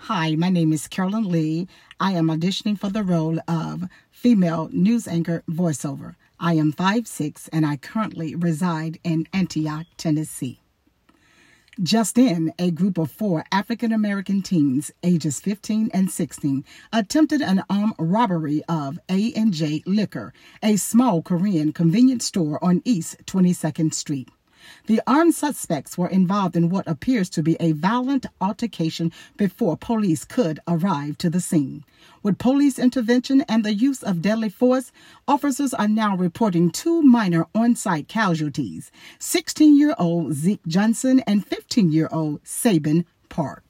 Hi, my name is Carolyn Lee. I am auditioning for the role of female news anchor voiceover. I am 5'6" and I currently reside in Antioch, Tennessee. Just in, a group of 4 African-American teens, ages 15 and 16, attempted an armed robbery of A&J Liquor, a small Korean convenience store on East 22nd Street. The armed suspects were involved in what appears to be a violent altercation before police could arrive to the scene. With police intervention and the use of deadly force, officers are now reporting 2 minor on-site casualties, 16-year-old Zeke Johnson and 15-year-old Sabin Park.